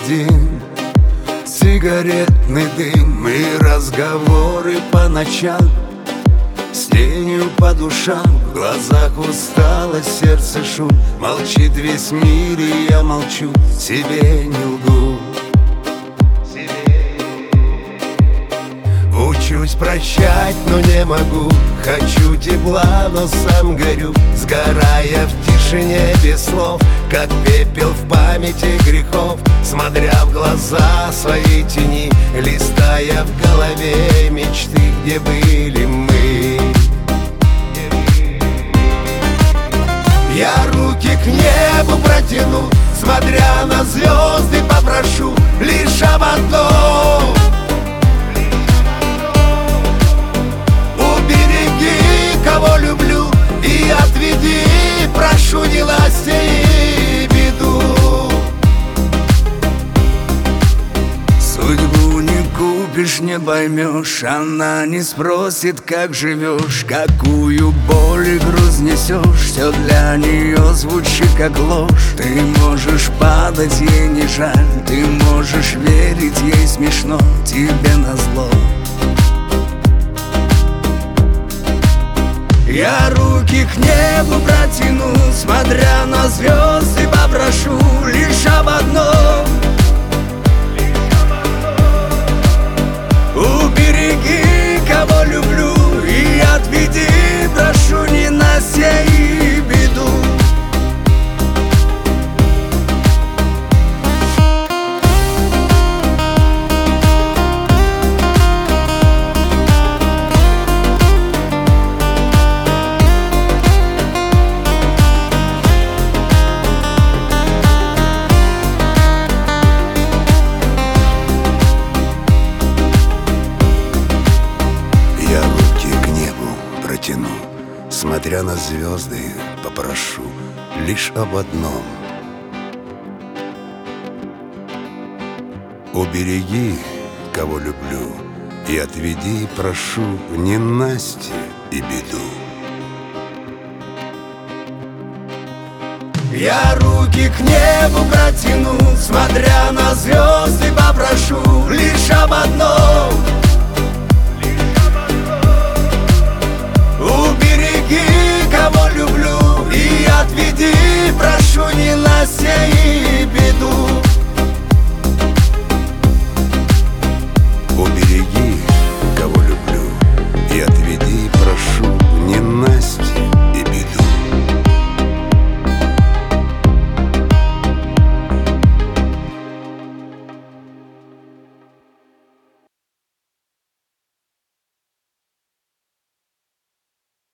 один. Сигаретный дым и разговоры по ночам, с тенью по душам, в глазах усталость, сердце шум. Молчит весь мир, и я молчу, себе не лгу. Учусь прощать, но не могу. Хочу тепла, но сам горю, сгорая в тишине без слов, как пепел в памяти грехов. Смотря в глаза свои тени, листая в голове мечты, где были мы. Я руки к небу протяну, смотря на звезды, попрошу лишь об одном: убереги, кого люблю, и отведи, прошу, ненастье и беду. Судьбу не купишь, не поймешь, она не спросит, как живешь, какую боль и груз несешь. Все для нее звучит как ложь. Ты можешь падать, ей не жаль, ты можешь верить, ей смешно, тебе назло. Я руки к небу протяну, смотря на звезды, попрошу лишь об одном: убереги, кого люблю, и отведи, прошу, ненастье и беду. Смотря на звезды, попрошу лишь об одном: убереги, кого люблю, и отведи, прошу, ненастье и беду. Я руки к небу протяну, смотря на звезды, попрошу лишь об одном: убереги, кого люблю, и отведи, прошу, ненастье